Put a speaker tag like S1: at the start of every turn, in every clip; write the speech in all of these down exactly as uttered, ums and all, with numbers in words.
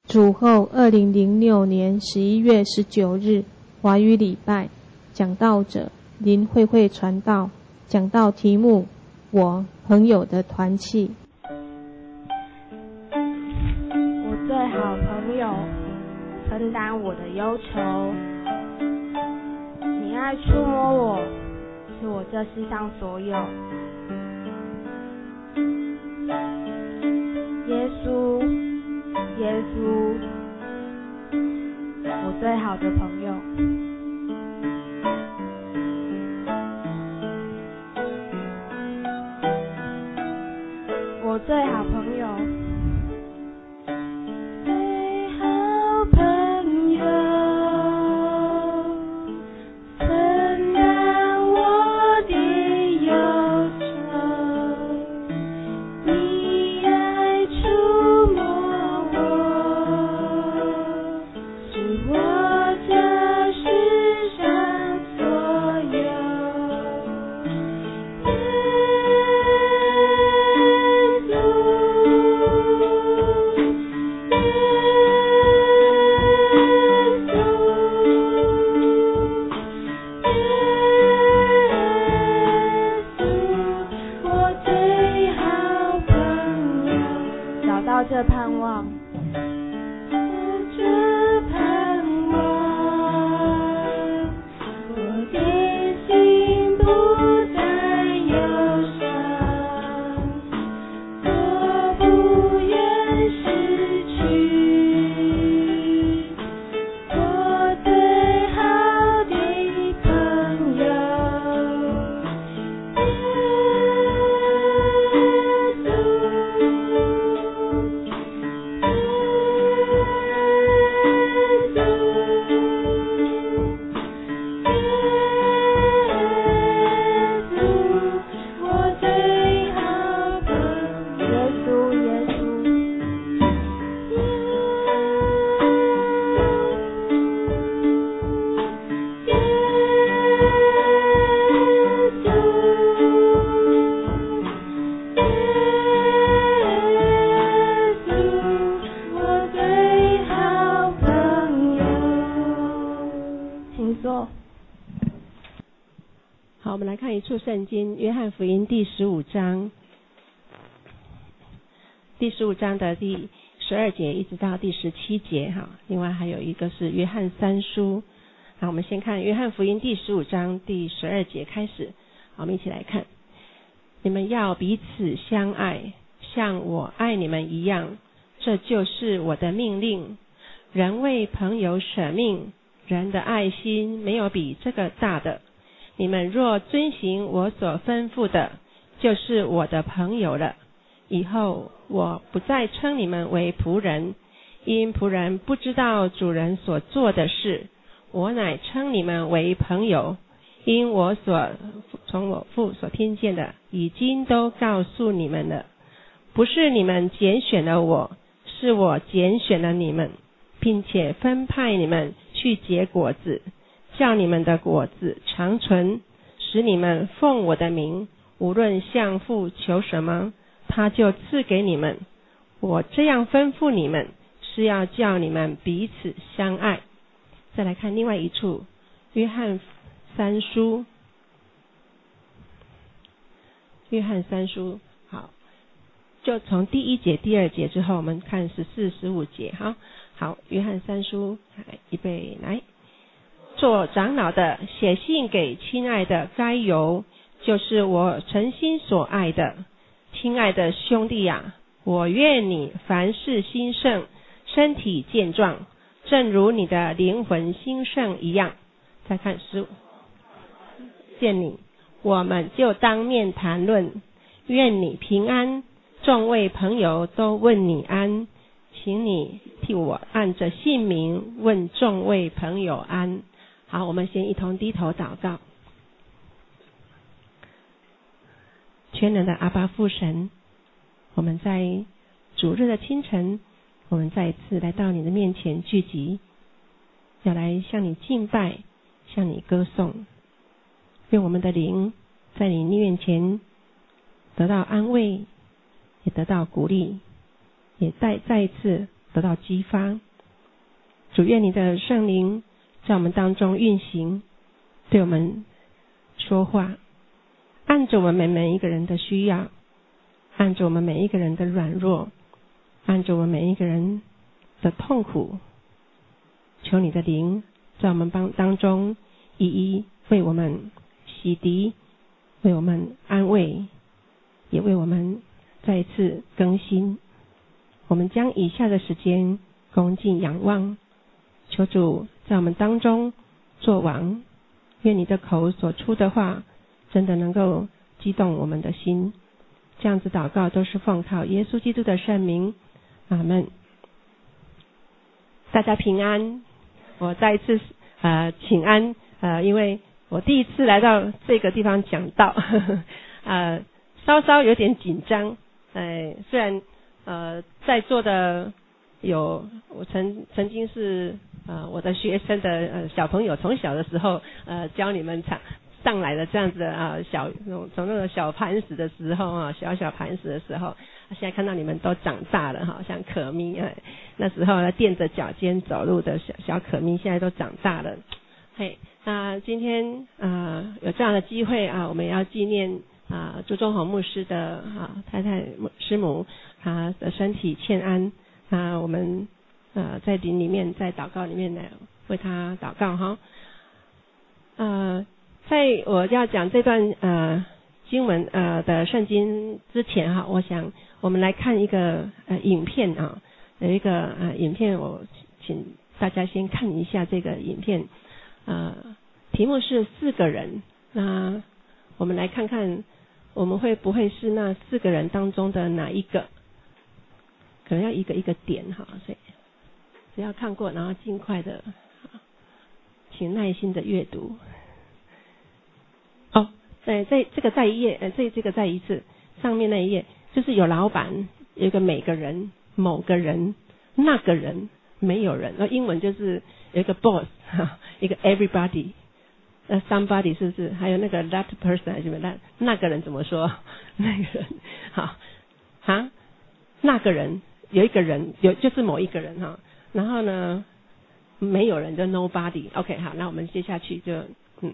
S1: 主后二零零六年十一月十九日华语礼拜，讲道者林慧慧传道，讲道题目我朋友的团契。
S2: 我最好朋友分担我的忧愁，你爱触摸我，是我这世上所有。耶稣，耶稣，我最好的朋友。我最好朋友。这盼望，这盼望，我的心不再忧伤，我不愿失去我最好的朋友。
S3: 好，我们来看一处圣经，约翰福音第十五章，第十五章的第十二节一直到第十七节哈。另外还有一个是约翰三书。好，我们先看约翰福音第十五章第十二节开始。好，我们一起来看。你们要彼此相爱，像我爱你们一样，这就是我的命令。人为朋友舍命，人的爱心没有比这个大的。你们若遵行我所吩咐的，就是我的朋友了。以后我不再称你们为仆人，因仆人不知道主人所做的事。我乃称你们为朋友，因我所从我父所听见的，已经都告诉你们了。不是你们拣选了我，是我拣选了你们，并且分派你们去结果子，叫你们的果子长存，使你们奉我的名，无论向父求什么，他就赐给你们。我这样吩咐你们，是要叫你们彼此相爱。再来看另外一处，约翰三书，约翰三书，好，就从第一节、第二节之后，我们看十四、十五节。好，好，约翰三书，预备来。做长老的写信给亲爱的该犹，就是我诚心所爱的。亲爱的兄弟啊，我愿你凡事兴盛，身体健壮，正如你的灵魂兴盛一样。再看十五，见你，我们就当面谈论。愿你平安，众位朋友都问你安，请你替我按着姓名问众位朋友安。好，我们先一同低头祷告。全能的阿爸父神，我们在主日的清晨，我们再一次来到你的面前聚集，要来向你敬拜，向你歌颂。愿我们的灵在你面前得到安慰，也得到鼓励，也再再一次得到激发。主，愿你的圣灵在我们当中运行，对我们说话，按着我们每一个人的需要，按着我们每一个人的软弱，按着我们每一个人的痛苦，求你的灵在我们当中一一为我们洗涤，为我们安慰，也为我们再一次更新。我们将以下的时间恭敬仰望，求主在我们当中作王，愿你的口所出的话真的能够激动我们的心。这样子祷告都是奉靠耶稣基督的圣名，阿们。大家平安。我再一次呃请安，呃因为我第一次来到这个地方讲道，呵呵呃稍稍有点紧张。呃虽然呃在座的有我曾曾经是呃我的学生的呃小朋友，从小的时候呃教你们唱上来的这样子的啊小从那个小磐石的时候啊小小磐石的时候，现在看到你们都长大了哈，像可咪啊那时候呢垫着脚尖走路的小小可咪现在都长大了。嘿，那今天啊、呃、有这样的机会啊，我们要纪念啊朱宗宏牧师的啊太太师母，她的身体欠安，那我们呃在灵里面在祷告里面呢为她祷告哈。呃在我要讲这段呃经文呃的圣经之前哈，我想我们来看一个呃影片啊，有一个呃影片，我请大家先看一下这个影片，呃题目是四个人，那我们来看看我们会不会是那四个人当中的哪一个，可能要一个一个点哈，所以只要看过然后尽快的请耐心的阅读。哦，对，在这个再一页，呃，这这个再一次，上面那一页就是有老板，有一个每个人、某个人、那个人、没有人，那英文就是有一个 boss， 一个 everybody， 呃 somebody 是不是？还有那个 that person 还是什么？那那个人怎么说？那个人，好，啊，那个人有一个人，有就是某一个人哈，然后呢，没有人就 nobody。OK， 好，那我们接下去就嗯。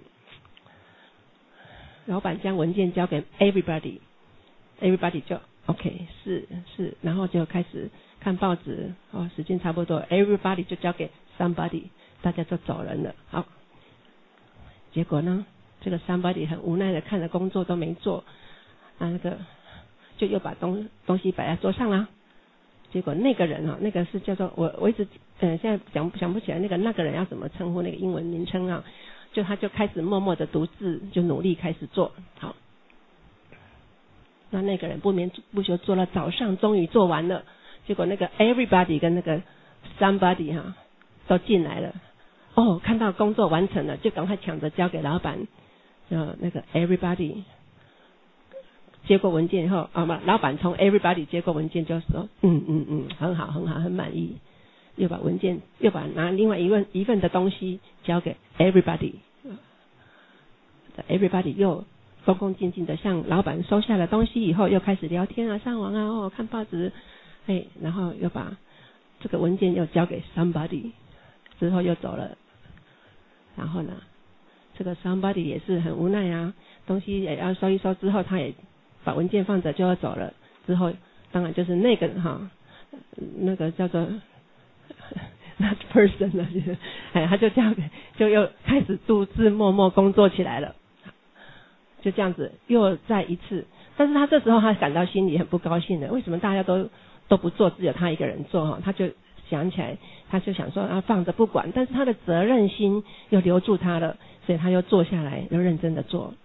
S3: 老板将文件交给 everybody， everybody 就 OK 是是，然后就开始看报纸哦，时间差不多 everybody 就交给 somebody， 大家就走人了。好，结果呢这个 somebody 很无奈的看着工作都没做，啊那个就又把东东西摆在桌上啦。结果那个人啊，那个是叫做我我一直呃现在想想不起来那个那个人要怎么称呼那个英文名称啊，就他就开始默默的读字，就努力开始做。好，那那个人不眠不休做了早上，终于做完了。结果那个 everybody 跟那个 somebody 哈、啊、都进来了。哦，看到工作完成了，就赶快抢着交给老板。呃，那个 everybody 接过文件以后，啊不，老板从 everybody 接过文件就说，嗯嗯嗯，很好很好，很满意。又把文件又把拿另外一份一份的东西交给 everybody，everybody 又恭恭敬敬的向老板收下了东西以后，又开始聊天啊，上网啊，哦看报纸，哎，然后又把这个文件又交给 somebody， 之后又走了。然后呢，这个 somebody 也是很无奈啊，东西也要收一收之后，他也把文件放着就要走了。之后当然就是那个哈，那个叫做that person 了，哎，他就这样，就又开始独自默默工作起来了，就这样子又再一次。但是他这时候他感到心里很不高兴的，为什么大家都都不做，只有他一个人做哈？他就想起来，他就想说啊放着不管，但是他的责任心又留住他了，所以他又坐下来，又认真的做。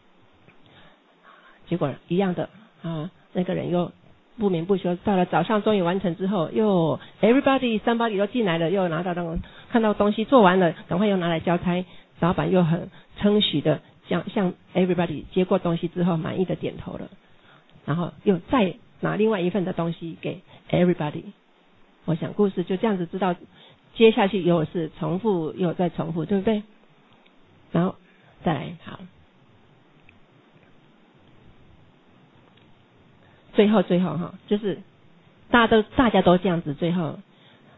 S3: 结果一样的啊，那个人又不眠不休，到了早上终于完成之后，又 everybody somebody 都进来了，又拿到那种看到东西做完了，赶快又拿来交差。老板又很称许的向向 everybody 接过东西之后满意的点头了，然后又再拿另外一份的东西给 everybody。 我想故事就这样子知道接下去又是重复又再重复，对不对？然后再来，好，最后最后哈，就是大家都大家都这样子，最后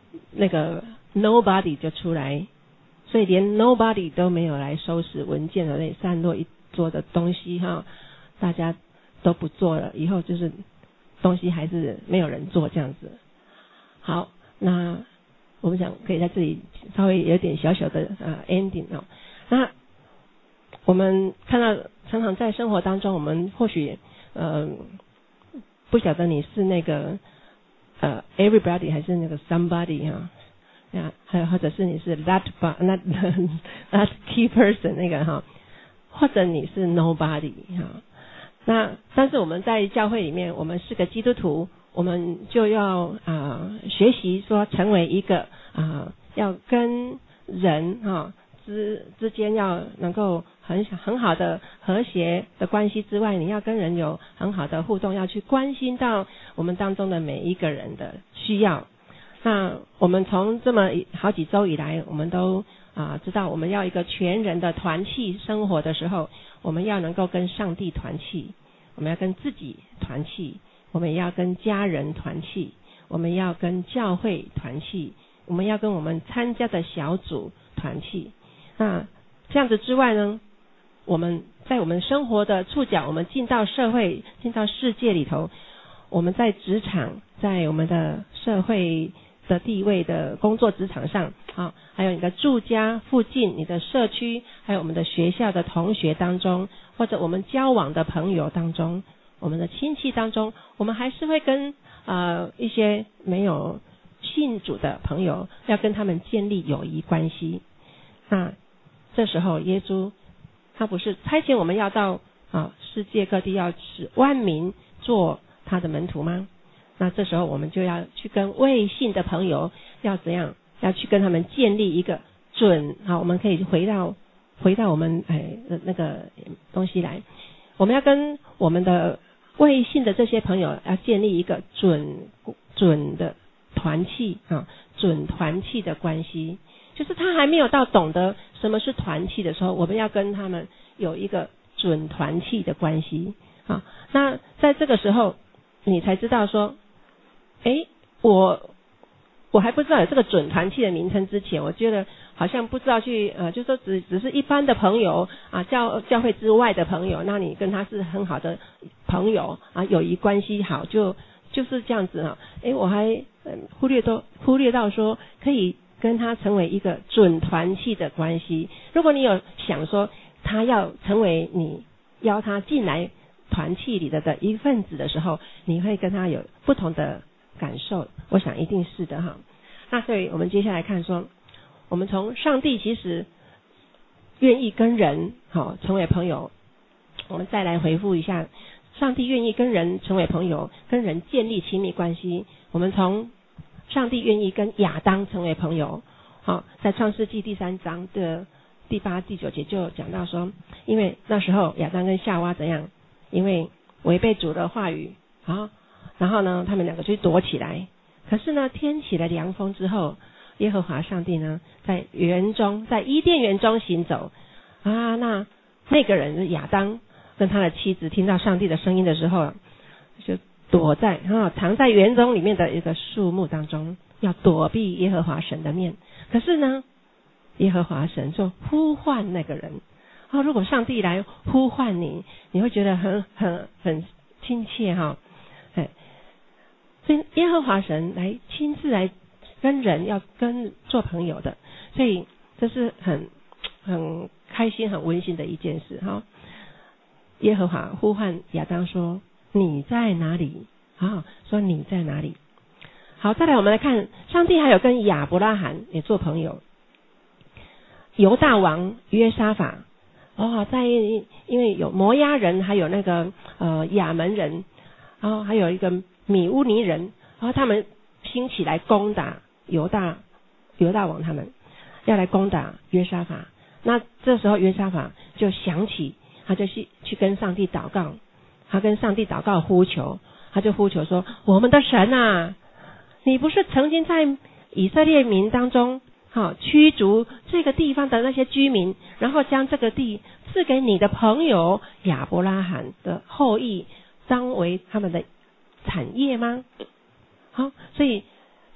S3: 那个 nobody 就出来，所以连 nobody 都没有来收拾文件的那散落一桌的东西哈，大家都不做了，以后就是东西还是没有人做这样子。好，那我们想可以在这里稍微有点小小的呃 ending 哦。那我们看到常常在生活当中，我们或许呃不晓得你是那个呃 everybody 还是那个 somebody 哈、啊，还有或者是你是 that that that key person 那个哈，或者你是 nobody 哈。那但是我们在教会里面，我们是个基督徒，我们就要啊、呃、学习说成为一个啊、呃、要跟人哈、啊、之之间要能够很很好的和谐的关系之外，你要跟人有很好的互动，要去关心到我们当中的每一个人的需要。那我们从这么好几周以来，我们都啊知道我们要一个全人的团契生活的时候，我们要能够跟上帝团契，我们要跟自己团契，我们也要跟家人团契，我们要跟教会团契，我们要跟我们参加的小组团契。那这样子之外呢，我们在我们生活的触角，我们进到社会，进到世界里头，我们在职场，在我们的社会的地位的工作职场上啊，还有你的住家附近，你的社区，还有我们的学校的同学当中，或者我们交往的朋友当中，我们的亲戚当中，我们还是会跟呃一些没有信主的朋友，要跟他们建立友谊关系。那这时候耶稣他不是差遣我们要到啊世界各地，要使万民做他的门徒吗？那这时候我们就要去跟未信的朋友要怎样，要去跟他们建立一个准好，我们可以回到回到我们哎那个东西来，我们要跟我们的未信的这些朋友要建立一个准准的团契啊，准团契的关系，就是他还没有到懂得什么是团契的时候，我们要跟他们有一个准团契的关系啊。那在这个时候你才知道说，诶，我我还不知道有这个准团契的名称之前，我觉得好像不知道去呃，就说只只是一般的朋友啊，教教会之外的朋友，那你跟他是很好的朋友啊，友谊关系好，就就是这样子啊。诶，我还、呃、忽略都忽略到说可以跟他成为一个准团契的关系。如果你有想说他要成为你邀他进来团契里的的一份子的时候，你会跟他有不同的感受，我想一定是的哈。那所以我们接下来看说，我们从上帝其实愿意跟人好成为朋友，我们再来回复一下，上帝愿意跟人成为朋友，跟人建立亲密关系。我们从上帝愿意跟亚当成为朋友，好，在创世纪第三章的第八、第九节就讲到说，因为那时候亚当跟夏娃怎样，因为违背主的话语啊，然后呢，他们两个就躲起来。可是呢，天起了凉风之后，耶和华上帝呢，在园中，在伊甸园中行走啊。那那个人亚当跟他的妻子听到上帝的声音的时候，就躲在啊，藏在园中里面的一个树木当中，要躲避耶和华神的面。可是呢，耶和华神就呼唤那个人啊。如果上帝来呼唤你，你会觉得很很很亲切哈。哎，所以耶和华神来亲自来跟人要跟做朋友的，所以这是很很开心很温馨的一件事哈。耶和华呼唤亚当说，你在哪里啊？说你在哪里。好，再来我们来看，上帝还有跟亚伯拉罕也做朋友。犹大王约沙法哦，在因为有摩押人，还有那个呃亚门人，然后还有一个米乌尼人，然后他们兴起来攻打犹大犹大王，他们要来攻打约沙法。那这时候约沙法就想起，他就去去跟上帝祷告，他跟上帝祷告呼求，他就呼求说，我们的神啊，你不是曾经在以色列民当中好驱逐这个地方的那些居民，然后将这个地赐给你的朋友亚伯拉罕的后裔当为他们的产业吗？好，所以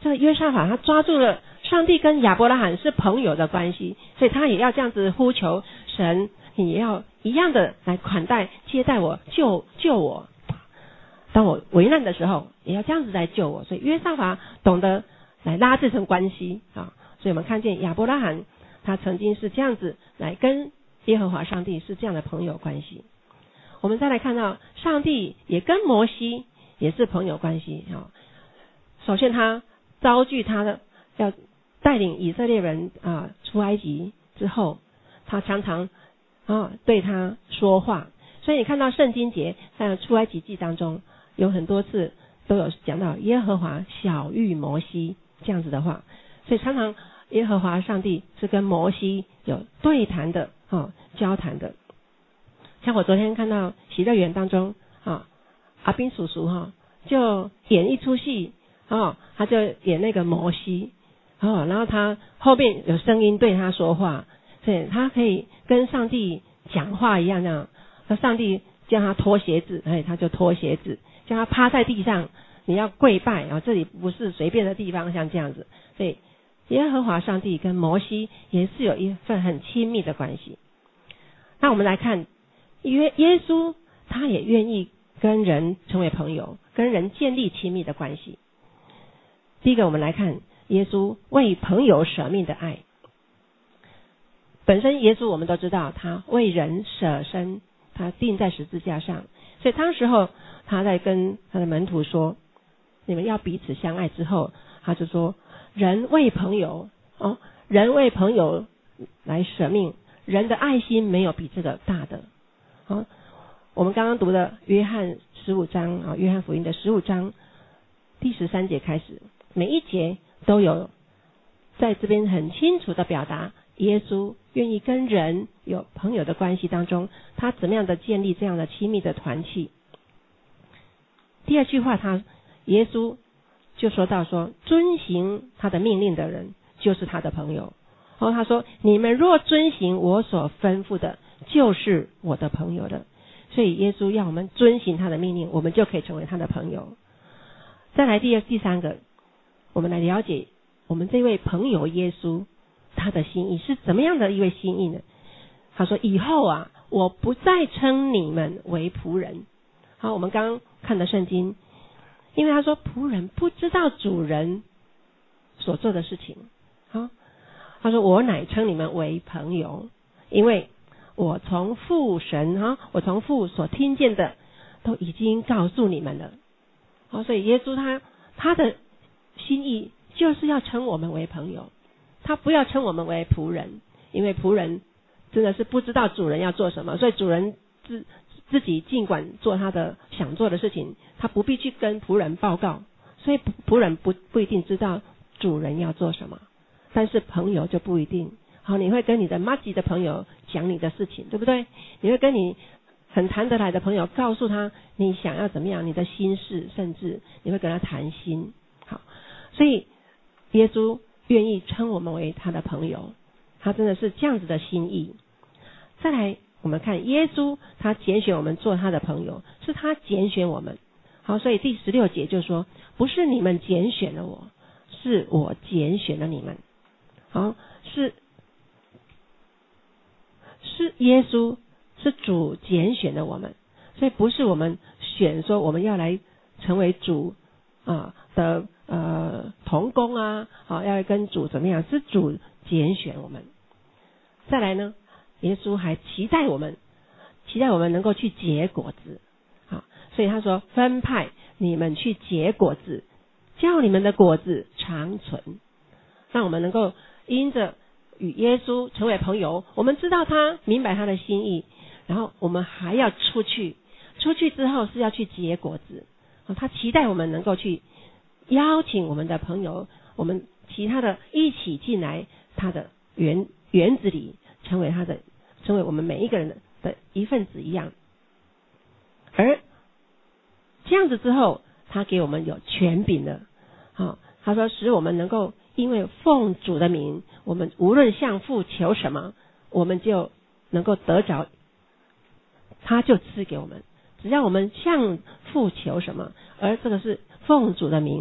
S3: 这个约沙法他抓住了上帝跟亚伯拉罕是朋友的关系，所以他也要这样子呼求神，你也要一样的来款待接待我，救救我，当我危难的时候也要这样子来救我。所以约沙法懂得来拉这层关系啊。所以我们看见亚伯拉罕他曾经是这样子来跟耶和华上帝是这样的朋友关系。我们再来看到上帝也跟摩西也是朋友关系啊。首先他召聚他的要带领以色列人啊出埃及之后，他常常啊对他说话。所以你看到圣经节在出埃及记当中有很多次都有讲到耶和华晓谕摩西这样子的话，所以常常耶和华上帝是跟摩西有对谈的啊交谈的。像我昨天看到喜乐园当中啊，阿斌叔叔哈、啊、就演一出戏啊，他就演那个摩西哦，然后他后面有声音对他说话，所以他可以跟上帝讲话一样这样。那上帝叫他脱鞋子，哎，他就脱鞋子；叫他趴在地上，你要跪拜啊，这里不是随便的地方，像这样子。所以耶和华上帝跟摩西也是有一份很亲密的关系。那我们来看约耶稣，他也愿意跟人成为朋友，跟人建立亲密的关系。第一个，我们来看耶稣为朋友舍命的爱。本身耶稣我们都知道，他为人舍身，他钉在十字架上，所以当时候他在跟他的门徒说，你们要彼此相爱之后，他就说人为朋友哦，人为朋友来舍命，人的爱心没有比这个大的。哦，我们刚刚读的约翰十五章啊，约翰福音的十五章第十三节开始，每一节都有在这边很清楚的表达耶稣愿意跟人有朋友的关系当中，他怎么样的建立这样的亲密的团契。第二句话，他耶稣就说到说，遵行他的命令的人就是他的朋友。然后他说，你们若遵行我所吩咐的，就是我的朋友了。所以耶稣要我们遵行他的命令，我们就可以成为他的朋友。再来第二第三个，我们来了解我们这位朋友耶稣他的心意是怎么样的一位心意呢？他说，以后啊，我不再称你们为仆人。好，我们刚刚看的圣经，因为他说仆人不知道主人所做的事情。好，他说我乃称你们为朋友，因为我从父神哈，我从父所听见的都已经告诉你们了。好，所以耶稣他他的心意就是要称我们为朋友，他不要称我们为仆人，因为仆人真的是不知道主人要做什么，所以主人自自己尽管做他的想做的事情，他不必去跟仆人报告，所以仆人不不一定知道主人要做什么。但是朋友就不一定。好，你会跟你的麻吉的朋友讲你的事情，对不对？你会跟你很谈得来的朋友告诉他你想要怎么样，你的心事，甚至你会跟他谈心。好，所以耶稣愿意称我们为他的朋友，他真的是这样子的心意。再来我们看耶稣他拣选我们做他的朋友，是他拣选我们。好，所以第十六节就说，不是你们拣选了我，是我拣选了你们。好，是是耶稣是主拣选了我们，所以不是我们选说我们要来成为主啊的呃同工啊，啊要跟主怎么样，是主拣选我们。再来呢，耶稣还期待我们，期待我们能够去结果子。好，所以他说分派你们去结果子，叫你们的果子长存，让我们能够因着与耶稣成为朋友，我们知道他，明白他的心意，然后我们还要出去，出去之后是要去结果子。他期待我们能够去邀请我们的朋友，我们其他的一起进来他的园园子里，成为他的，成为我们每一个人的的一份子一样。而这样子之后，他给我们有权柄了。好，他说使我们能够因为奉主的名，我们无论向父求什么，我们就能够得着，他就赐给我们。只要我们向父求什么，而这个是奉主的名，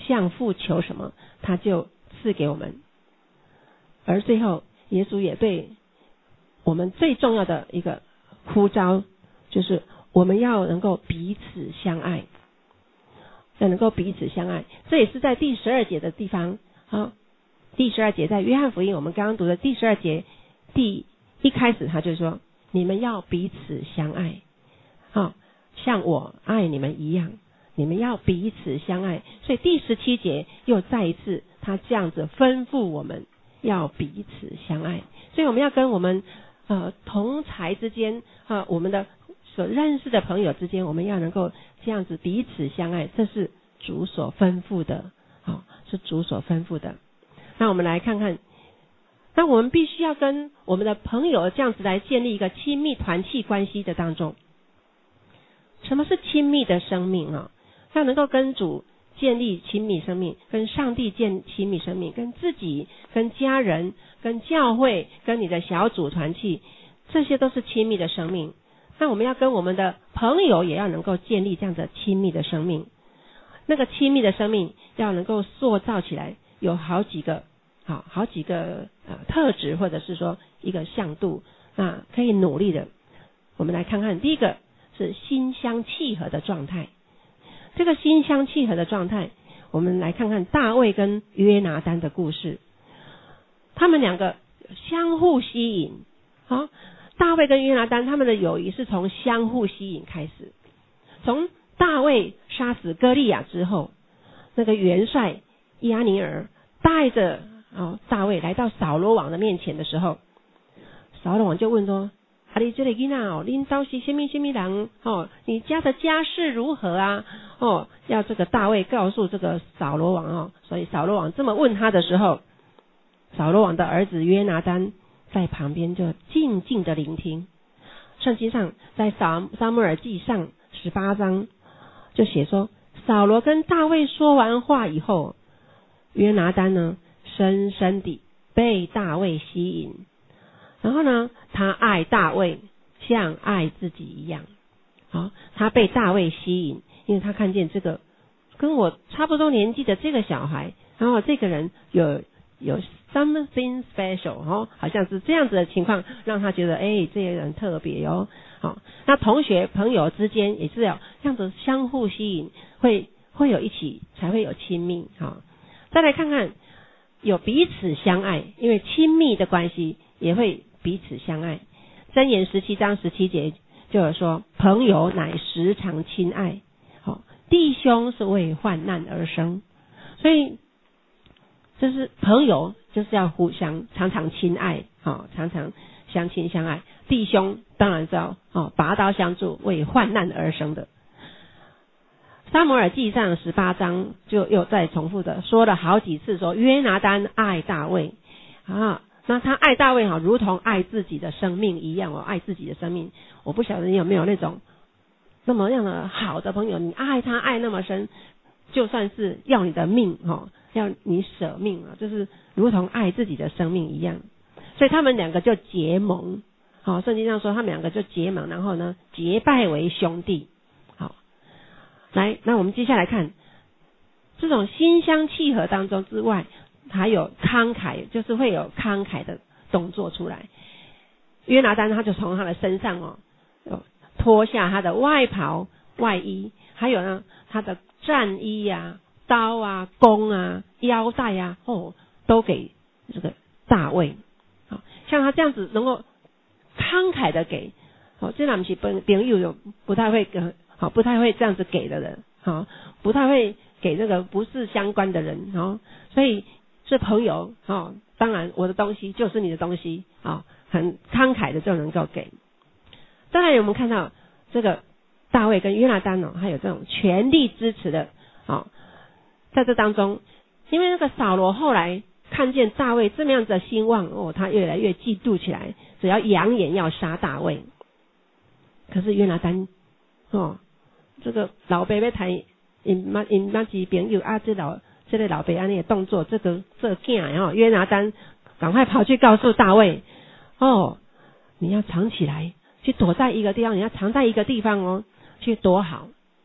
S3: 向父求什么，他就赐给我们。而最后耶稣也对我们最重要的一个呼召，就是我们要能够彼此相爱，要能够彼此相爱。这也是在第十二节的地方。好，第十二节在约翰福音我们刚刚读的第十二节第一开始，他就说你们要彼此相爱，好，像我爱你们一样，你们要彼此相爱。所以第十七节又再一次他这样子吩咐我们要彼此相爱。所以我们要跟我们呃同才之间啊、呃，我们的所认识的朋友之间，我们要能够这样子彼此相爱，这是主所吩咐的，哦，是主所吩咐的。那我们来看看，那我们必须要跟我们的朋友这样子来建立一个亲密团契关系的当中。什么是亲密的生命啊？要能够跟主建立亲密生命，跟上帝建亲密生命，跟自己、跟家人、跟教会、跟你的小组团契，这些都是亲密的生命。那我们要跟我们的朋友也要能够建立这样的亲密的生命。那个亲密的生命要能够塑造起来，有好几个好好几个呃特质，或者是说一个向度，那可以努力的。我们来看看，第一个是心相契合的状态。这个心相契合的状态，我们来看看大卫跟约拿单的故事。他们两个相互吸引，好，大卫跟约拿单他们的友谊是从相互吸引开始。从大卫杀死歌利亚之后，那个元帅亚尼尔带着、哦、大卫来到扫罗王的面前的时候，扫罗王就问说：啊，你这个囡仔哦，恁家是什么什么人哦？你家的家世如何啊？哦，要这个大卫告诉这个扫罗王哦。所以扫罗王这么问他的时候，扫罗王的儿子约拿单在旁边就静静的聆听。圣经上在撒撒母耳记上十八章就写说，扫罗跟大卫说完话以后，约拿单呢深深地被大卫吸引。然后呢，他爱大卫像爱自己一样。好，他被大卫吸引，因为他看见这个跟我差不多年纪的这个小孩，然后这个人有有 something special 哦，好像是这样子的情况，让他觉得哎，这个人特别哦。好，那同学朋友之间也是要这样子相互吸引，会会有一起才会有亲密。好，再来看看有彼此相爱，因为亲密的关系也会彼此相爱。箴言十七章十七节就有说，朋友乃时常亲爱，好，弟兄是为患难而生。所以就是朋友就是要互相常常亲爱，好，常常相亲相爱。弟兄当然是要哦拔刀相助，为患难而生的。撒母耳记上十八章就又再重复的说了好几次，说约拿单爱大卫啊。那他爱大卫好，如同爱自己的生命一样哦，爱自己的生命。我不晓得你有没有那种那么样的好的朋友，你爱他爱那么深，就算是要你的命哦，要你舍命啊，就是如同爱自己的生命一样。所以他们两个就结盟，好，圣经上说他们两个就结盟，然后呢结拜为兄弟。好，来，那我们接下来看这种心相契合当中之外，还有慷慨，就是会有慷慨的动作出来。约拿单他就从他的身上哦，脱下他的外袍外衣，还有呢他的战衣啊、刀啊、弓啊、腰带啊，哦，都给这个大卫。好，像他这样子能够慷慨的给，哦，这两是朋友有不太会跟，好，不太会这样子给的人，好，不太会给这个不是相关的人，哦，所以是朋友，哦，当然我的东西就是你的东西，哦，很慷慨的就能够给。当然我们看到这个大卫跟约拿单哦，还有这种全力支持的，哦，在这当中，因为那个扫罗后来看见大卫这么样子的兴旺哦，他越来越嫉妒起来，只要扬言要杀大卫。可是约拿单哦，这个老爸要谈因妈因妈几朋友啊，这老这个老爸安尼的动作，这个这囝哦，约拿单赶快跑去告诉大卫哦，你要藏起来，去躲在一个地方，你要藏在一个地方哦，去躲好。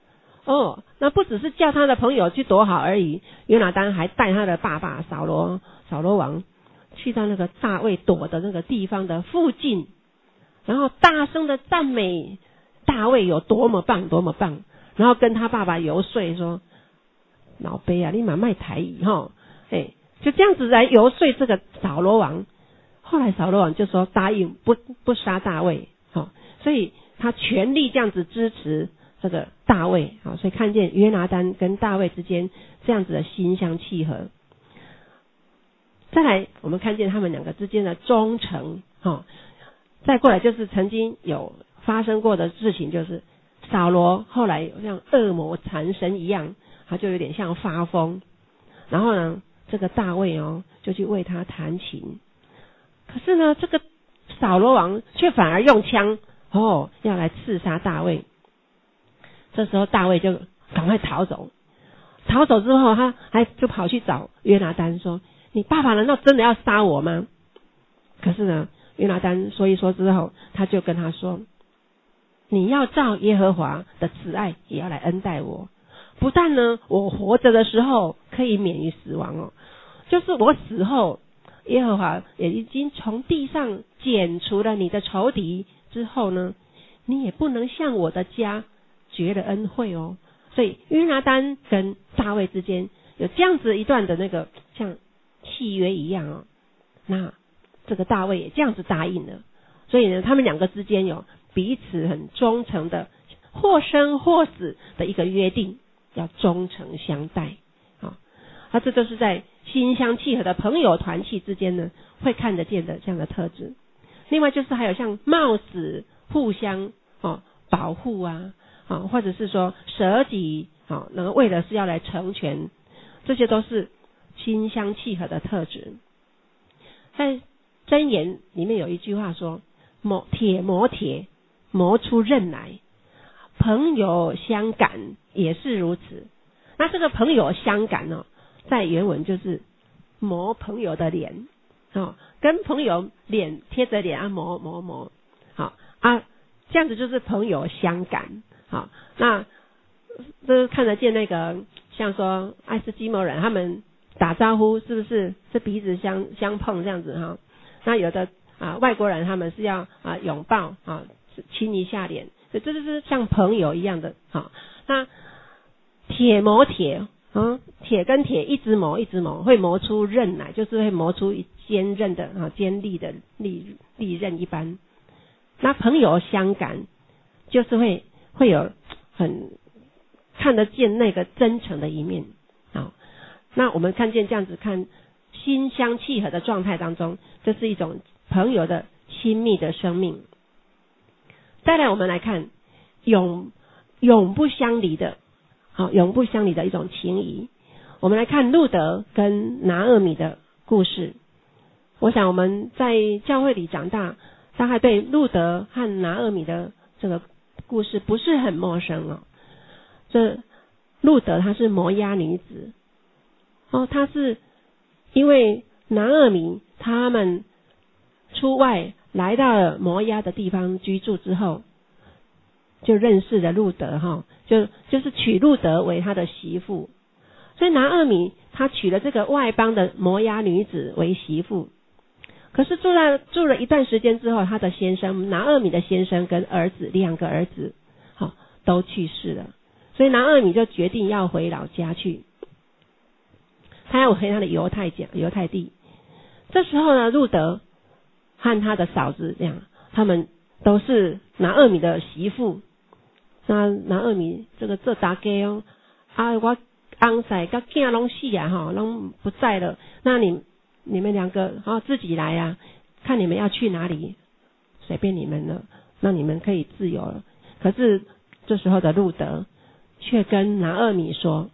S3: 哦，那不只是叫他的朋友去躲好而已，约拿单还带他的爸爸扫罗扫罗王去到那个大卫躲的那个地方的附近，然后大声的赞美大卫有多么棒多么棒，然后跟他爸爸游说说，老爸啊，你嘛卖台语齁，哎，就这样子来游说这个扫罗王。后来扫罗王就说答应不不杀大卫，齁，所以他全力这样子支持这个大卫，好，所以看见约拿单跟大卫之间这样子的心相契合。再来，我们看见他们两个之间的忠诚，哈。再过来就是曾经有发生过的事情，就是扫罗后来像恶魔缠身一样，他就有点像发疯，然后呢，这个大卫哦就去为他弹琴，可是呢，这个扫罗王却反而用枪哦要来刺杀大卫。这时候大卫就赶快逃走，逃走之后他还就跑去找约拿单说，你爸爸难道真的要杀我吗？可是呢，约拿单说一说之后，他就跟他说，你要照耶和华的慈爱也要来恩待我，不但呢我活着的时候可以免于死亡哦，就是我死后耶和华也已经从地上剪除了你的仇敌之后呢，你也不能向我的家绝了恩惠哦。所以约拿单跟大卫之间有这样子一段的那个像契约一样哦，那这个大卫也这样子答应了，所以呢他们两个之间有彼此很忠诚的或生或死的一个约定，要忠诚相待啊。那这就是在心相契合的朋友团契之间呢会看得见的这样的特质。另外就是还有像冒死互相哦保护啊啊，或者是说舍己啊，那个为了是要来成全，这些都是心相契合的特质。在箴言里面有一句话说，磨铁磨铁磨出刃来，朋友相感也是如此。那这个朋友相感呢、哦，在原文就是磨朋友的脸哦，跟朋友脸贴着脸啊磨磨磨，好啊，这样子就是朋友相感。好，那这看得见那个像说爱斯基摩人他们打招呼是不是是鼻子相相碰这样子哈？那有的啊外国人他们是要啊拥抱啊亲一下脸，这就是像朋友一样的哈。那铁磨铁啊，铁跟铁一直磨一直磨，会磨出刃来，就是会磨出坚韧的啊尖利的利利刃一般。那朋友相感就是会会有很看得见那个真诚的一面啊。那我们看见这样子看心相契合的状态当中，这是一种朋友的亲密的生命。再来我们来看永永不相离的好，永不相离的一种情谊。我们来看路德跟拿俄米的故事。我想我们在教会里长大，大概对路德和拿俄米的这个故事不是很陌生哦。这路德她是摩押女子哦，她是因为拿俄米他们出外来到了摩押的地方居住之后，就认识了路德哈、哦，就就是娶路德为他的媳妇。所以拿俄米她娶了这个外邦的摩押女子为媳妇。可是住了住了一段时间之后，她的先生拿俄米的先生跟儿子两个儿子好、哦、都去世了，所以拿俄米就决定要回老家去，他要回他的犹太家犹太地。这时候呢，路德和他的嫂子这样，他们都是拿俄米的媳妇。那拿俄米这个做大家哦，啊我翁婿跟囝拢死啊哈，拢不在了，那你你们两个啊、哦、自己来啊，看你们要去哪里，随便你们了，那你们可以自由了。可是这时候的路德却跟拿俄米说，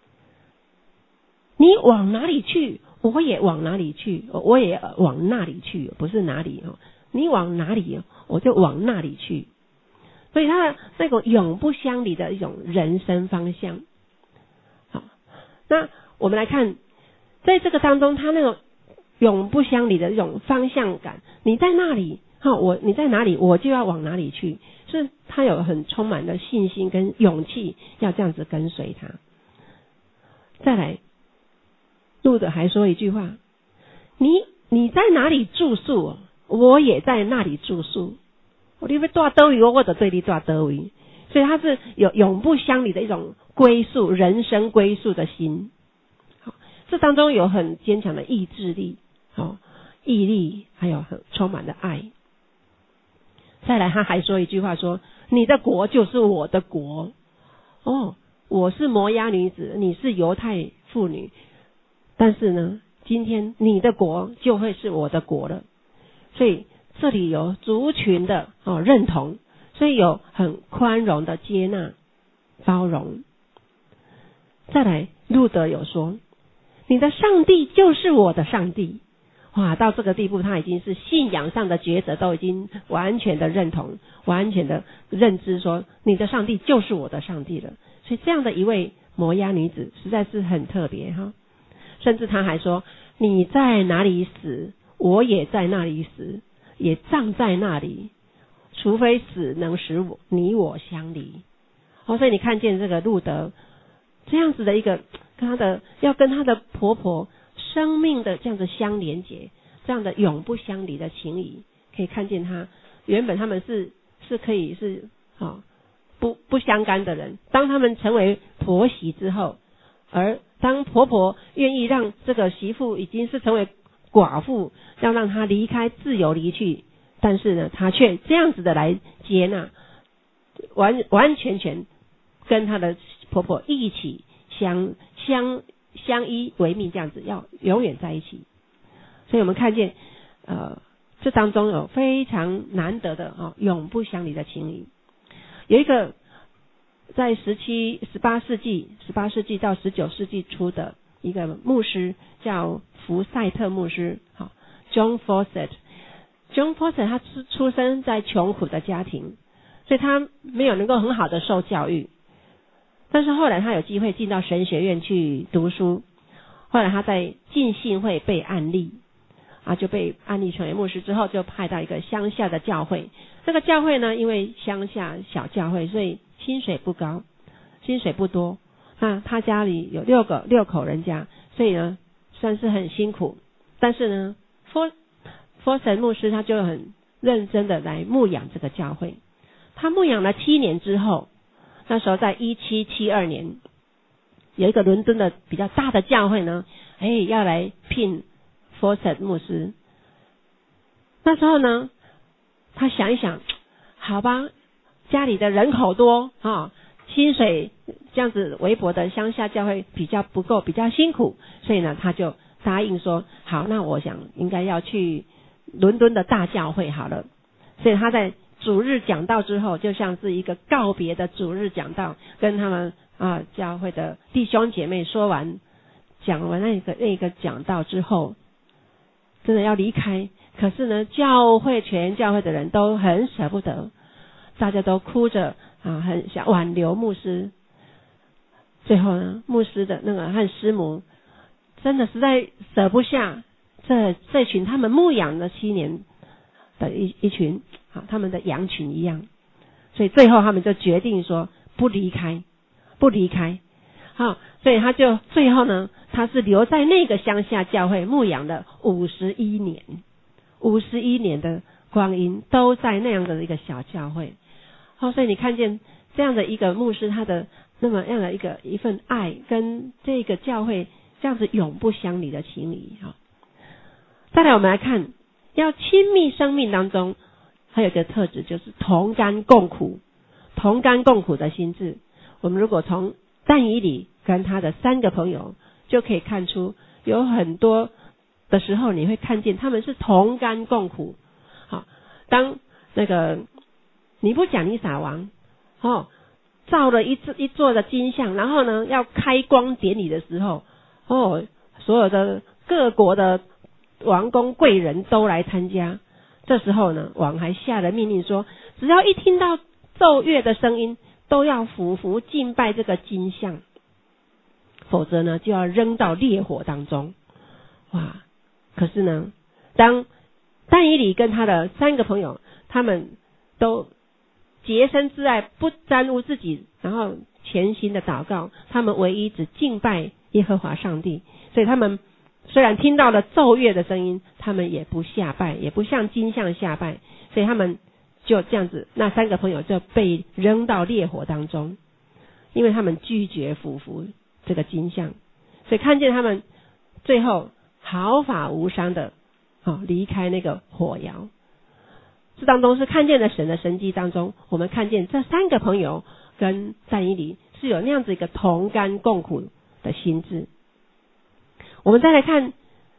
S3: 你往哪里去我也往哪里去，我也往那里去，不是哪里哦，你往哪里我就往那里去。所以他的那种永不相离的一种人生方向。好，那我们来看在这个当中，他那种永不相离的一种方向感，你在那里好，我你在哪里，我就要往哪里去，是他有很充满的信心跟勇气，要这样子跟随他。再来，路德还说一句话：你你在哪里住宿，我也在那里住宿。我你要住哪里，我就对你住哪里。所以他是有永不相离的一种归宿，人生归宿的心。好，这当中有很坚强的意志力，好，毅力，还有很充满的爱。再来，他还说一句话说：你的国就是我的国。哦，我是摩押女子，你是犹太妇女，但是呢，今天你的国就会是我的国了。所以这里有族群的哦认同，所以有很宽容的接纳、包容。再来，路德有说：你的上帝就是我的上帝。哇，到这个地步，他已经是信仰上的抉择都已经完全的认同，完全的认知说，你的上帝就是我的上帝了。所以这样的一位摩押女子实在是很特别哈。甚至他还说：你在哪里死，我也在那里死，也葬在那里，除非死能使我你我相离。哦，所以你看见这个路德这样子的一个跟他的要跟他的婆婆生命的这样子相连结，这样的永不相离的情谊，可以看见他原本他们是是可以是啊、哦、不不相干的人，当他们成为婆媳之后，而当婆婆愿意让这个媳妇已经是成为寡妇，要让她离开自由离去，但是呢，她却这样子的来接纳，完完全全跟她的婆婆一起相相相依为命，这样子要永远在一起。所以我们看见呃这当中有非常难得的哦永不相离的情谊。有一个在十七、十八世纪、十八世纪到十九世纪初的一个牧师叫福赛特牧师，好 ，John Fawcett。John Fawcett 他出出生在穷苦的家庭，所以他没有能够很好的受教育。但是后来他有机会进到神学院去读书，后来他在浸信会被安立，啊，就被安立成为牧师之后，就派到一个乡下的教会。这个教会呢，因为乡下小教会，所以薪水不高，薪水不多。那他家里有六个六口人家，所以呢算是很辛苦。但是呢，佛佛神牧师他就很认真的来牧养这个教会。他牧养了七年之后，那时候在一七七二年，有一个伦敦的比较大的教会呢，哎，要来聘佛神牧师。那时候呢，他想一想，好吧，家里的人口多啊，薪水这样子微薄的乡下教会比较不够，比较辛苦，所以呢，他就答应说，好，那我想应该要去伦敦的大教会好了。所以他在主日讲道之后，就像是一个告别的主日讲道，跟他们啊教会的弟兄姐妹说完，讲完那个那个讲道之后，真的要离开。可是呢，教会全教会的人都很舍不得，大家都哭着啊，很想挽留牧师。最后呢，牧师的那个和师母真的实在舍不下这这群他们牧养了七年的一一群啊，他们的羊群一样，所以最后他们就决定说不离开，不离开。好，所以他就最后呢，他是留在那个乡下教会牧养了五十一年，五十一年的光阴都在那样的一个小教会。好，所以你看见这样的一个牧师，他的那么样的一个一份爱，跟这个教会这样子永不相离的情谊。好，再来我们来看，要亲密生命当中还有一个特质，就是同甘共苦，同甘共苦的心智。我们如果从但以理跟他的三个朋友就可以看出，有很多的时候你会看见他们是同甘共苦。好，当那个尼布甲尼撒王哦造了一一座的金像，然后呢要开光典礼的时候，哦，所有的各国的王公贵人都来参加。这时候呢，王还下了命令说，只要一听到奏乐的声音，都要俯伏敬拜这个金像，否则呢就要扔到烈火当中。哇！可是呢，当但以理跟他的三个朋友，他们都洁身自爱，不沾污自己，然后潜心的祷告，他们唯一只敬拜耶和华上帝。所以他们虽然听到了奏乐的声音，他们也不下拜，也不向金像下拜，所以他们就这样子，那三个朋友就被扔到烈火当中，因为他们拒绝俯伏这个金像。所以看见他们最后毫发无伤的哦离开那个火窑。这当中是看见了神的神迹当中，我们看见这三个朋友跟但以理是有那样子一个同甘共苦的心志。我们再来看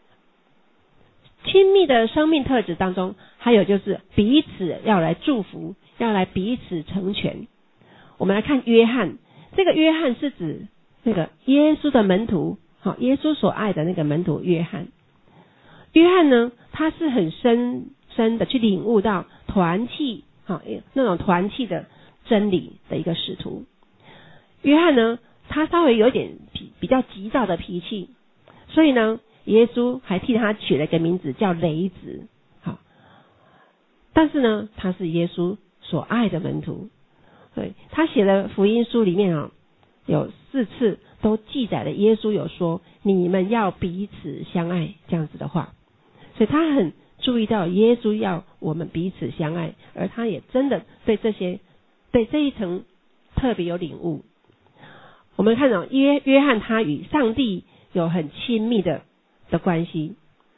S3: 亲密的生命特质当中，还有就是彼此要来祝福，要来彼此成全。我们来看约翰，这个约翰是指那个耶稣的门徒，好，耶稣所爱的那个门徒约翰。约翰呢，他是很深深的去领悟到团契，好，那种团契的真理的一个使徒。约翰呢，他稍微有点比比较急躁的脾气，所以呢，耶稣还替他取了一个名字叫雷子，好，但是呢，他是耶稣所爱的门徒。对，他写的福音书里面啊，有四次都记载了耶稣有说你们要彼此相爱这样子的话，所以他很注意到耶稣要我们彼此相爱，而他也真的对这些对这一层特别有领悟。我们看到约约翰他与上帝有很亲密的的关系。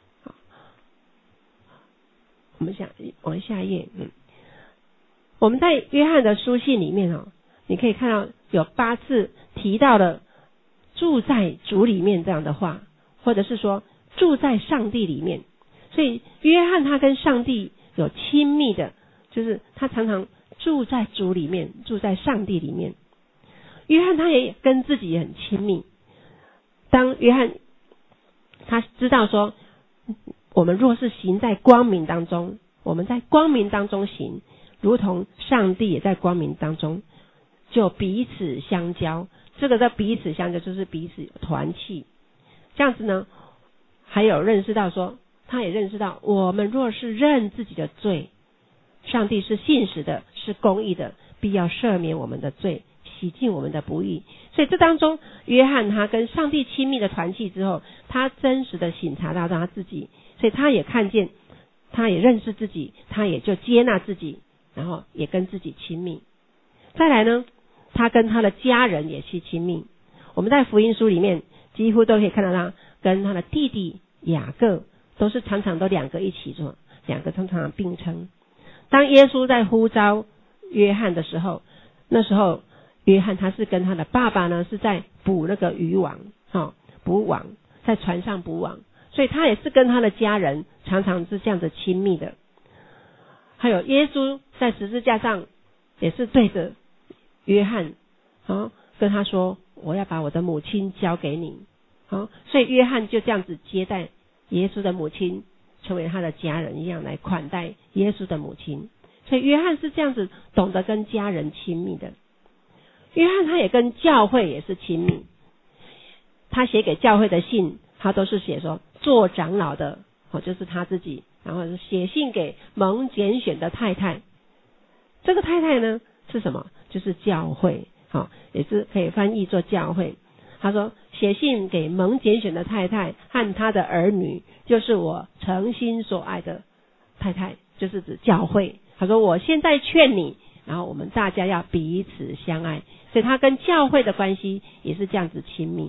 S3: 我们想往下一页，嗯，我们在约翰的书信里面哦，你可以看到有八次提到了住在主里面这样的话，或者是说住在上帝里面。所以约翰他跟上帝有亲密的，就是他常常住在主里面，住在上帝里面。约翰他也跟自己也很亲密。当约翰他知道说，我们若是行在光明当中，我们在光明当中行，如同上帝也在光明当中，就彼此相交。这个叫彼此相交，就是彼此团契。这样子呢，还有认识到说，他也认识到，我们若是认自己的罪，上帝是信实的，是公义的，必要赦免我们的罪，洗净我们的不义。所以这当中，约翰他跟上帝亲密的团契之后，他真实的省察到他自己，所以他也看见，他也认识自己，他也就接纳自己，然后也跟自己亲密。再来呢，他跟他的家人也去亲密。我们在福音书里面几乎都可以看到他跟他的弟弟雅各都是常常都两个一起做，两个常常并称。当耶稣在呼召约翰的时候，那时候约翰他是跟他的爸爸呢是在捕那个渔网，哦，捕网，在船上捕网，所以他也是跟他的家人常常是这样子亲密的。还有耶稣在十字架上也是对着约翰，哦，跟他说，我要把我的母亲交给你，哦，所以约翰就这样子接待耶稣的母亲，成为他的家人一样来款待耶稣的母亲。所以约翰是这样子懂得跟家人亲密的。约翰他也跟教会也是亲密，他写给教会的信，他都是写说做长老的，哦，就是他自己，然后是写信给蒙拣选的太太。这个太太呢是什么？就是教会，哦，也是可以翻译做教会。他说写信给蒙拣选的太太和他的儿女，就是我诚心所爱的太太，就是指教会。他说我现在劝你，然后我们大家要彼此相爱。所以他跟教会的关系也是这样子亲密。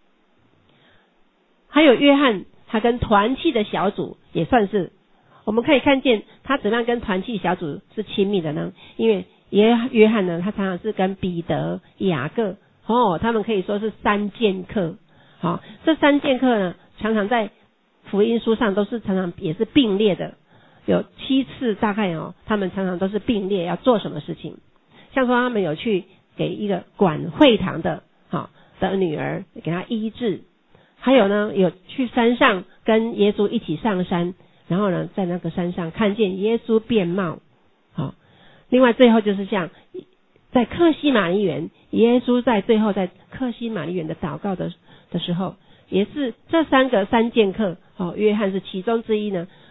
S3: 还有约翰他跟团契的小组也算是，我们可以看见他怎么样跟团契小组是亲密的呢？因为约约翰呢，他常常是跟彼得、雅各，哦，他们可以说是三剑客。好，哦，这三剑客呢，常常在福音书上都是常常也是并列的，有七次大概哦，他们常常都是并列要做什么事情。像说他们有去给一个管会堂的好，哦，的女儿给她医治，还有呢有去山上跟耶稣一起上山，然后呢在那个山上看见耶稣变貌。好，另外最后就是像在客西马尼园，耶稣在最后在客西马尼园的祷告的的时候，也是这三个三剑客，哦，约翰是其中之一呢，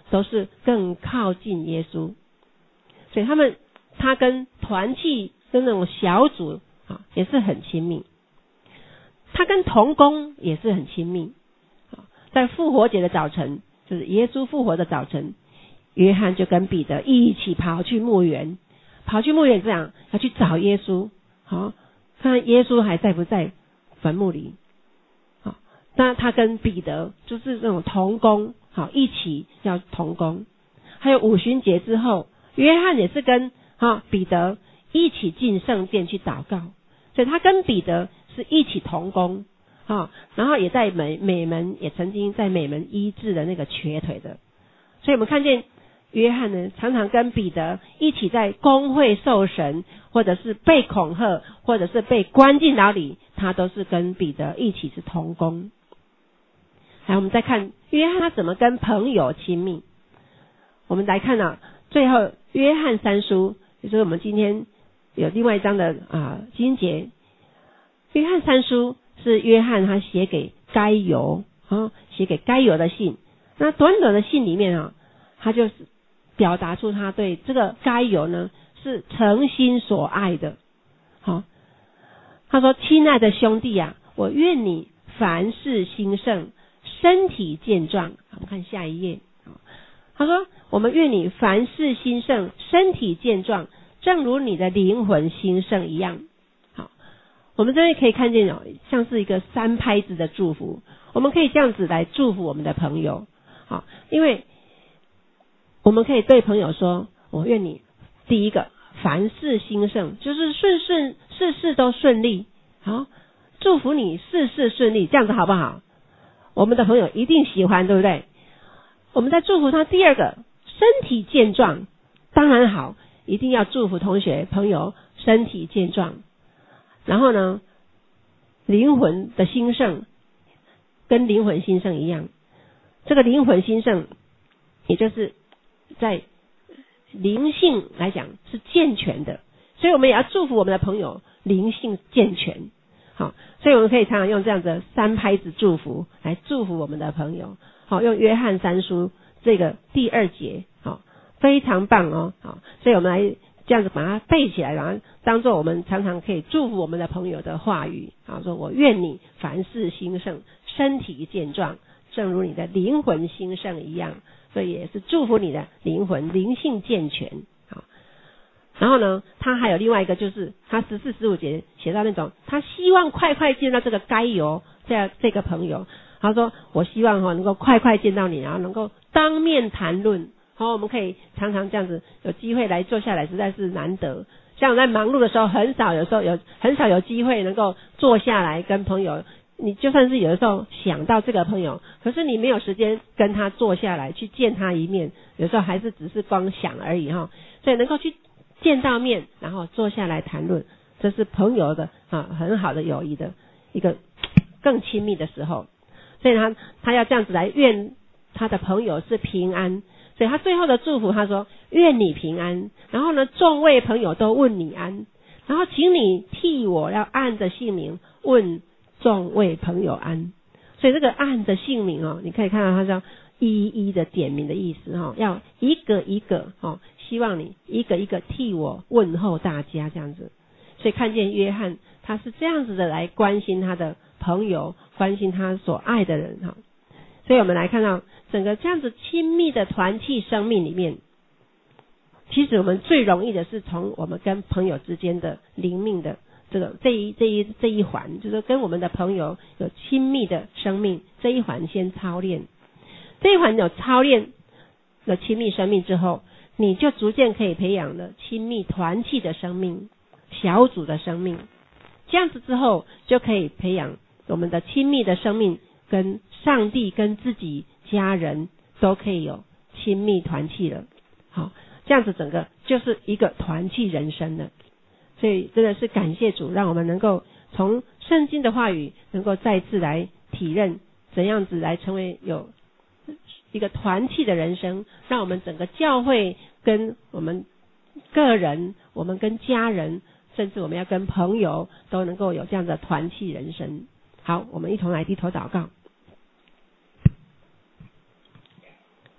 S3: 都是更靠近耶稣。所以他们他跟团契跟那种小组啊也是很亲密，他跟同工也是很亲密。在复活节的早晨，就是耶稣复活的早晨，约翰就跟彼得一起跑去墓园，跑去墓园这样要去找耶稣，好看看耶稣还在不在坟墓里。好，那他跟彼得就是这种同工，好一起要同工。还有五旬节之后，约翰也是跟啊彼得一起进圣殿去祷告，所以他跟彼得是一起同工。啊，然后也在美美门，也曾经在美门医治的那个瘸腿的。所以我们看见约翰呢，常常跟彼得一起在公会受审，或者是被恐吓，或者是被关进牢里，他都是跟彼得一起是同工。来，我们再看约翰他怎么跟朋友亲密。我们来看啊，最后约翰三书，也就是我们今天有另外一章的啊经节。约翰三书是约翰他写给该犹啊，写给该犹的信。那短短的信里面啊，他就是表达出他对这个该犹呢是诚心所爱的。好，他说：“亲爱的兄弟啊，我愿你凡事兴盛，身体健壮。”我们看下一页。他说：“我们愿你凡事兴盛，身体健壮，正如你的灵魂兴盛一样。”我们这边可以看见哦，像是一个三拍子的祝福。我们可以这样子来祝福我们的朋友，好，因为我们可以对朋友说：“我愿你第一个凡事兴盛，就是顺顺事事都顺利。”好，祝福你事事顺利，这样子好不好？我们的朋友一定喜欢，对不对？我们在祝福他第二个身体健壮，当然好，一定要祝福同学朋友身体健壮。然后呢，灵魂的兴盛跟灵魂兴盛一样，这个灵魂兴盛也就是在灵性来讲是健全的，所以我们也要祝福我们的朋友灵性健全。好，所以我们可以常常用这样的三拍子祝福来祝福我们的朋友。好，用约翰三书这个第二节，好，非常棒哦。好，所以我们来这样子把它背起来，然后当做我们常常可以祝福我们的朋友的话语啊，说我愿你凡事兴盛，身体健壮，正如你的灵魂兴盛一样。所以也是祝福你的灵魂灵性健全。好，然后呢，他还有另外一个，就是他十四十五节写到那种他希望快快见到这个该犹这这个朋友，他说我希望哈能够快快见到你，然后能够当面谈论。好，我们可以常常这样子有机会来坐下来，实在是难得。像我在忙碌的时候，很少有时候有很少有机会能够坐下来跟朋友，你就算是有的时候想到这个朋友，可是你没有时间跟他坐下来去见他一面，有时候还是只是光想而已哈。所以能够去见到面，然后坐下来谈论，这是朋友的啊很好的友谊的一个更亲密的时候。所以他他要这样子来愿他的朋友是平安。所以他最后的祝福，他说愿你平安，然后呢众位朋友都问你安，然后请你替我要按着姓名问众位朋友安。所以这个按着姓名哦，你可以看到他叫一一的点名的意思哦，要一个一个哦，希望你一个一个替我问候大家这样子。所以看见约翰他是这样子的来关心他的朋友，关心他所爱的人哈。所以我们来看到整个这样子亲密的团契生命里面，其实我们最容易的是从我们跟朋友之间的灵命的这个这一这一这一环，就是跟我们的朋友有亲密的生命这一环先操练。这一环有操练了亲密生命之后，你就逐渐可以培养了亲密团契的生命、小组的生命。这样子之后，就可以培养我们的亲密的生命，跟上帝、跟自己、家人都可以有亲密团契了。好，这样子整个就是一个团契人生了。所以真的是感谢主，让我们能够从圣经的话语，能够再次来体认怎样子来成为有一个团契的人生，让我们整个教会跟我们个人，我们跟家人，甚至我们要跟朋友，都能够有这样的团契人生。好，我们一同来低头祷告。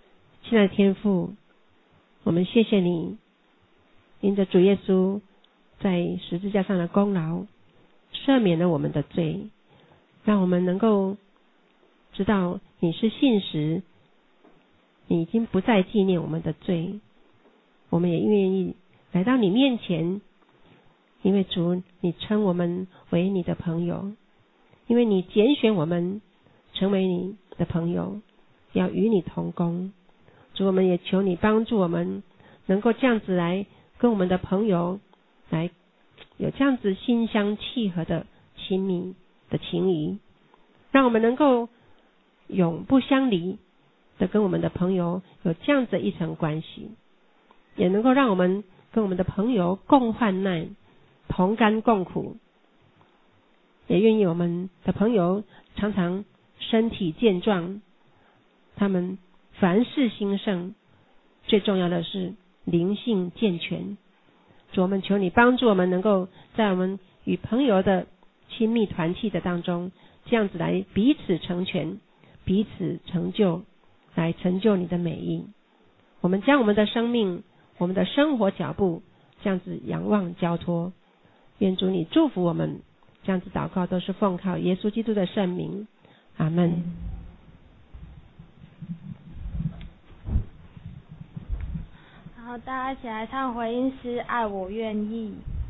S3: 亲爱的天父，我们谢谢你，因着主耶稣在十字架上的功劳，赦免了我们的罪，让我们能够知道你是信实，你已经不再纪念我们的罪。我们也愿意来到你面前，因为主，你称我们为你的朋友，因为你拣选我们成为你的朋友，要与你同工。主，我们也求你帮助我们能够这样子来跟我们的朋友来有这样子心相契合的亲密的情谊，让我们能够永不相离的跟我们的朋友有这样子一层关系，也能够让我们跟我们的朋友共患难，同甘共苦。也愿意我们的朋友常常身体健壮，他们凡事兴盛，最重要的是灵性健全。主，我们求你帮助我们能够在我们与朋友的亲密团契的当中，这样子来彼此成全，彼此成就，来成就你的美意。我们将我们的生命，我们的生活脚步这样子仰望交托，愿主你祝福我们。这样子祷告都是奉靠耶稣基督的圣名，阿们。
S2: 好，大家一起来唱回应诗《爱我愿意》。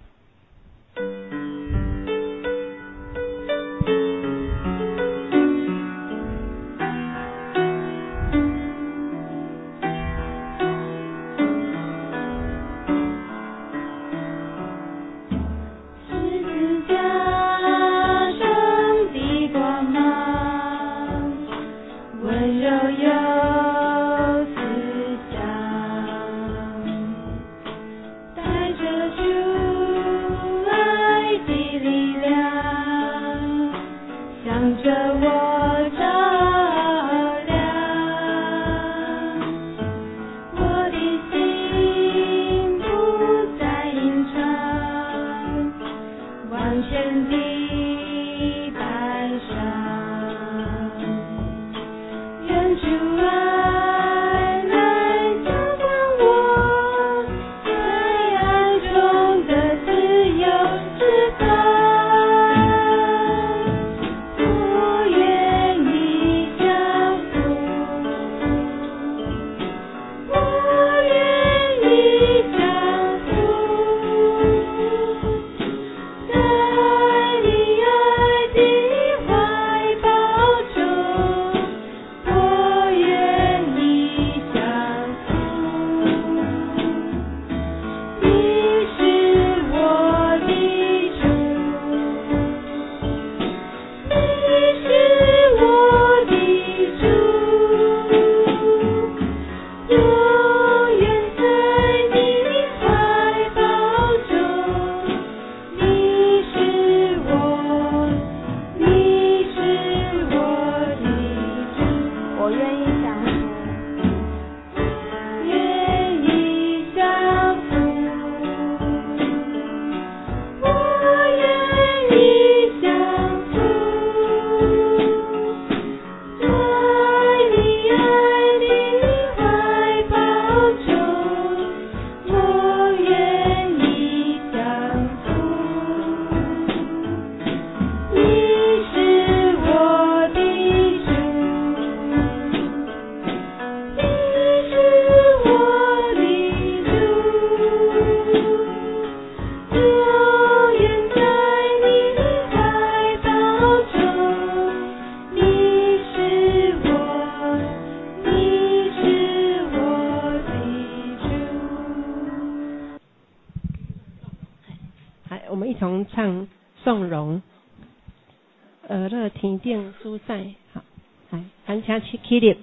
S3: 唱颂荣，呃，乐天顶苏赛，好，来，咱请起起立。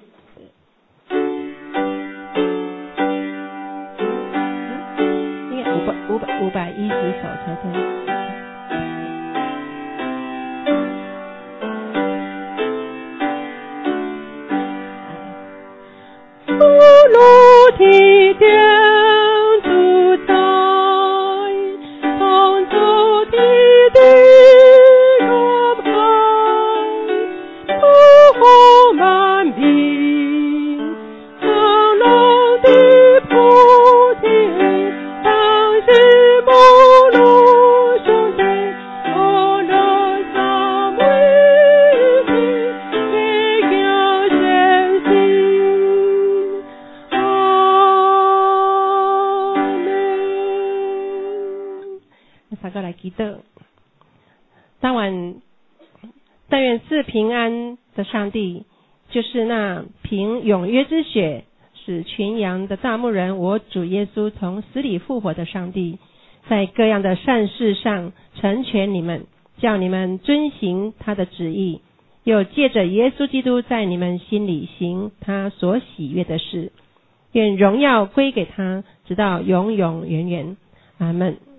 S3: 应该五百五百五百一十首才对。
S4: 路提点主宰，同主地的荣海，不后满地，长来
S3: 个来祈祷。当晚，但愿赐平安的上帝，就是那凭永约之血使群羊的大牧人，我主耶稣从死里复活的上帝，在各样的善事上成全你们，叫你们遵行他的旨意，又借着耶稣基督在你们心里行他所喜悦的事。愿荣耀归给他，直到永永远远。阿们。